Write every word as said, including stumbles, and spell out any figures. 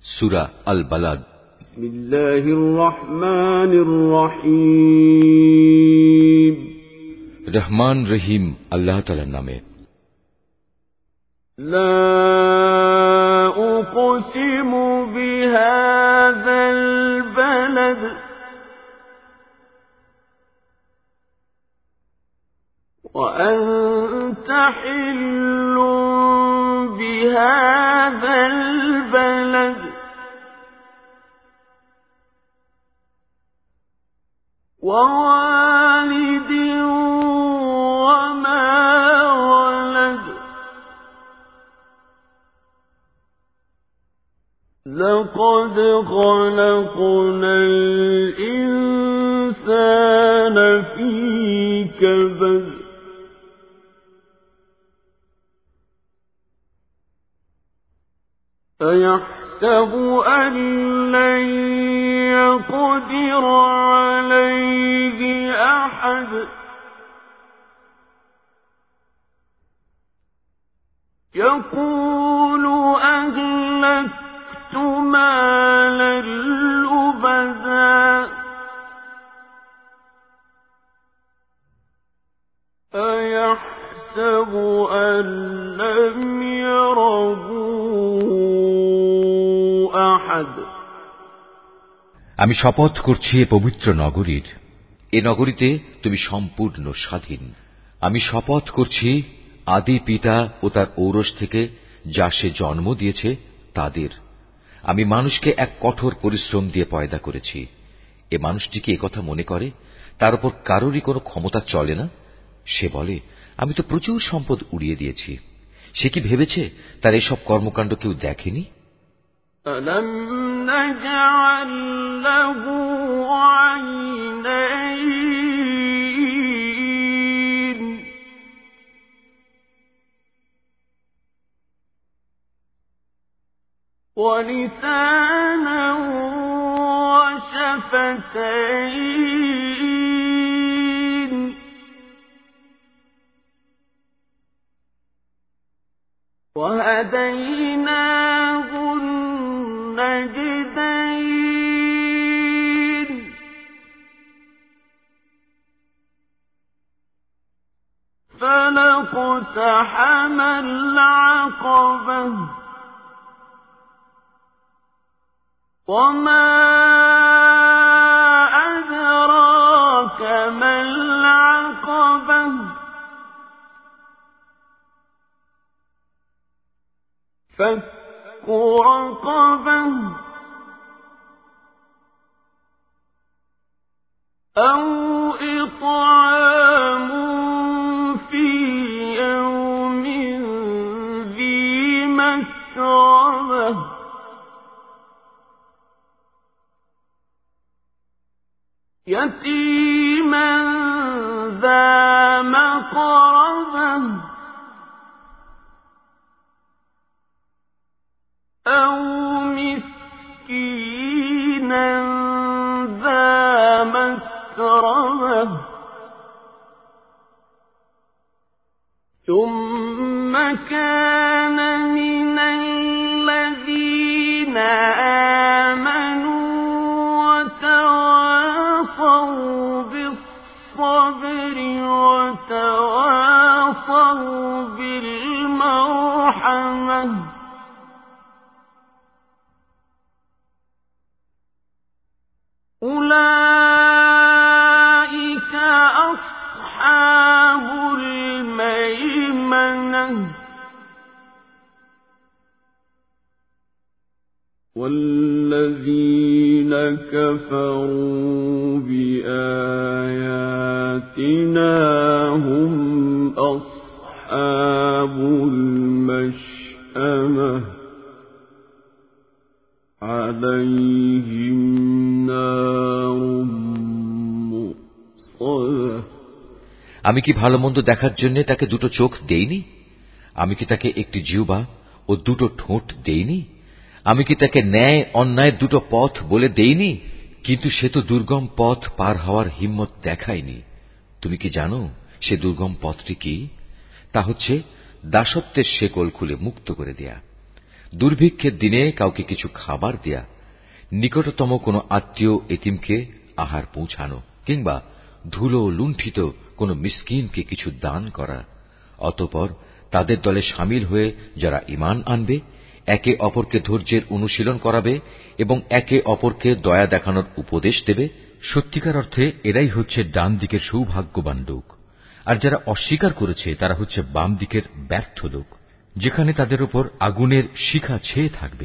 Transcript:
সূরা আল বালাদ। বিসমিল্লাহির রহমানির রহিম। রহমান রহিম আল্লাহ তাআলার নামে। লা উকসিমু বিহাযাল বালাদ ওয়া আনতা হিল্লুম বিহাযাল বালাদ ওয়া ওয়ালিদিন ওয়া মা ওয়ালাদ لقد خلقنا الإنسان في كبد أيحسب أن لن يقدر عليه أحد يقول أهلكت مالا لبدا أيحسب أن لم يره أحد আমি শপথ করছি এ পবিত্র নগরীর, এ নগরীতে তুমি সম্পূর্ণ স্বাধীন। আমি শপথ করছি আদি পিতা ও তার ঔরস থেকে যা সে জন্ম দিয়েছে তাদের। আমি মানুষকে এক কঠোর পরিশ্রম দিয়ে পয়দা করেছি। এ মানুষটি কি একথা মনে করে তার উপর কারোরই কোনো ক্ষমতা চলে না? সে বলে, আমি তো প্রচুর সম্পদ উড়িয়ে দিয়েছি। সে কি ভেবেছে তার এসব কর্মকাণ্ড কেউ দেখেনি? ألم نجعل له عينين ولسانا وشفتين وهديناه النجدين فلاقتحم العقبة وما أدراك ما العقبة فك رقبة أو إطعام في يوم ذي مسغبة يتيما ذا مقربة أو مسكينا ذا متربة ثم كان من الذين آمنوا وتواصوا بالصبر وتواصوا بالمرحمة أولئك أصحاب الميمنة والذين كفروا بآياتنا هم أصحاب المشأمة عليهم نار مؤصدة আমি কি ভালো মন্দ দেখার জন্য তাকে দুটো চোখ দেইনি? আমি কি তাকে একটি জিহ্বা ও দুটো ঠোঁট দেইনি? আমি কি তাকে ন্যায় অন্যায় দুটো পথ বলে দেইনি? কিন্তু সে তো দুর্গম পথ পার হওয়ার হিম্মত দেখায়নি। তুমি কি জানো সে দুর্গম পথটি কি? তা হচ্ছে দাসত্বের শেকল খুলে মুক্ত করে দেয়া। দুর্ভিক্ষের দিনে কাউকে কিছু খাবার দেয়া, নিকটতম কোনো আত্মীয় এতিমকে আহার পৌঁছানো, কিংবা ধুলো লুণ্ঠিত কোনো মিসকিনকে কিছু দান করা। অতঃপর তাদের দলে সামিল হয়ে যারা ঈমান আনবে, একে অপরকে ধৈর্যের অনুশীলন করাবে এবং একে অপরকে দয়া দেখানোর উপদেশ দেবে, সত্যিকার অর্থে এরাই হচ্ছে ডান দিকের সৌভাগ্যবান লোক। আর যারা অস্বীকার করেছে তারা হচ্ছে বাম দিকের ব্যর্থ লোক, যেখানে তাদের উপর আগুনের শিখা ছেয়ে থাকবে।